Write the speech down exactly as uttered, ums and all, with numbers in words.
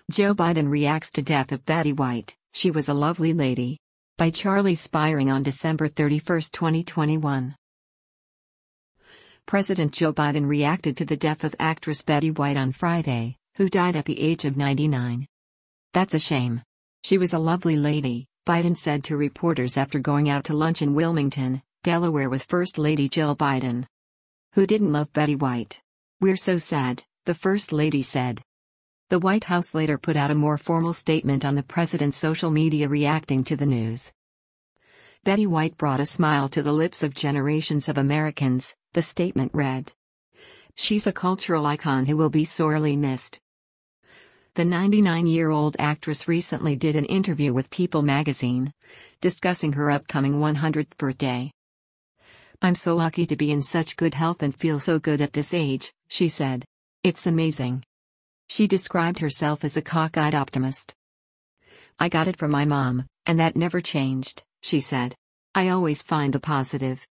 Joe Biden reacts to death of Betty White, she was a lovely lady. By Charlie Spiring on December thirty-first, twenty twenty-one. President Joe Biden reacted to the death of actress Betty White on Friday, who died at the age of ninety-nine. "That's a shame. She was a lovely lady," Biden said to reporters after going out to lunch in Wilmington, Delaware with First Lady Jill Biden. "Who didn't love Betty White? We're so sad," the First Lady said. The White House later put out a more formal statement on the president's social media reacting to the news. "Betty White brought a smile to the lips of generations of Americans," the statement read. "She's a cultural icon who will be sorely missed." The ninety-nine-year-old actress recently did an interview with People magazine, discussing her upcoming one hundredth birthday. "I'm so lucky to be in such good health and feel so good at this age," she said. "It's amazing." She described herself as a cockeyed optimist. "I got it from my mom, and that never changed," she said. "I always find the positive."